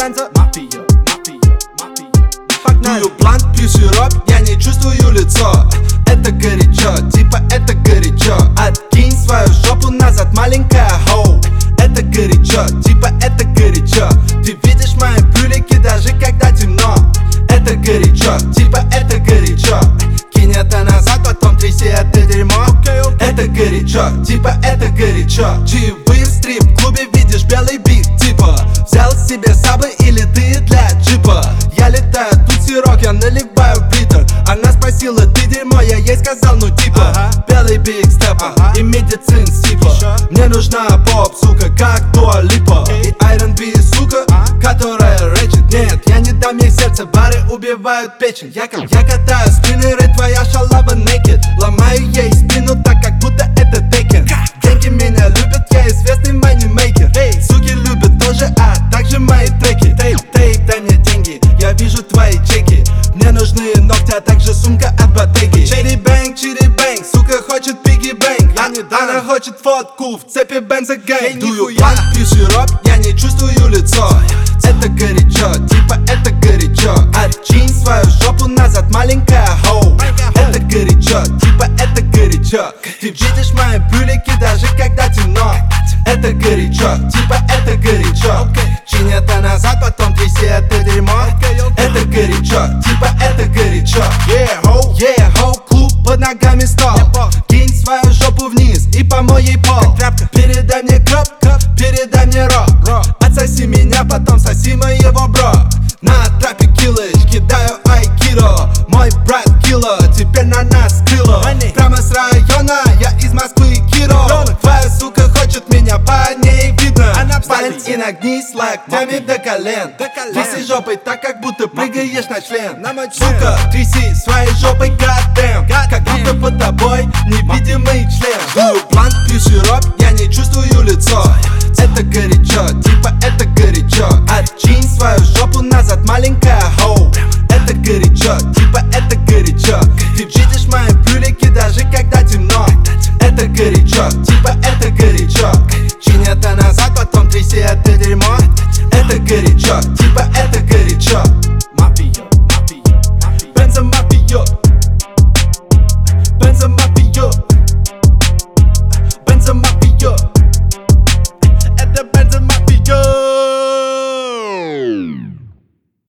Бенза, мафия, погнали. Дую блант, пью сироп, я не чувствую лицо. Это горячо, типа это горячо. Откинь свою жопу назад, маленькая хоу. Это горячо, типа это горячо. Ты видишь мои брюлики даже когда темно. Это горячо, типа это горячо. Кинь это назад, потом тряси это дерьмо. Это горячо, типа это горячо. Чаевые в стрип-клубе, видишь белый бит, типа взял себе сабы или ты для джипа. Я летаю, тут сирок, я наливаю в литр. Она спросила, ты дерьмо, я ей сказал, ну типа белый биг степа и медицин сипа. Мне нужна поп, сука, как Дуа Липа. И R&B, сука, которая рэчит. Нет, я не дам ей сердце, бары убивают печень. Я катаю спиннеры, твоя шалава naked. Ломаю ей спину так, как будто это Текен. Деньги меня любят, я известный манимейкер. Суки любят тоже, а также мои треки. Тейп, дай мне деньги, я вижу твои чеки. Мне нужны ногти, а также сумка от Bottega. Чири бэнг, сука хочет пиги бэнг. Она хочет фотку в цепи бенза гэнг. Дую блант, пью сироп, я не чувствую лицо. Это горячо, типа это горячо. Откинь свою жопу назад, маленькая хоу. Это горячо, типа это горячо. Ты видишь мои брюлики даже когда темно. Это горячо, типа это горячо. Чинь это назад, потом тряси это дерьмо. Это горячо, типа это горячо. Yeah, ho, клуб под ногами стол. Кинь свою жопу вниз и помой ей пол. Передай мне кроп, передай мне рок. Отсоси меня, потом соси моего бро. На трапе киллэч, кидаю айкидо. Мой брат кило, теперь на нас крыло. Прямо с района, я из Москвы Киро. Твоя сука хочет меня, по ней видно. Палец и нагнись локтями до колен. Тряси жопой так, как будто прыгаешь на член. Сука, тряси своей жопой, goddamn. Как будто под тобой невидимый член. Дую блант, пью сироп, я не чувствую лицо. Это горячо, типа это горячо. Откинь свою жопу назад, маленькая хоу. Это горячо, типа это горячо. Ты видишь мои брюлики даже когда темно. Это горячо, типа это горячо. Чинь это назад, потом тряси это дерьмо.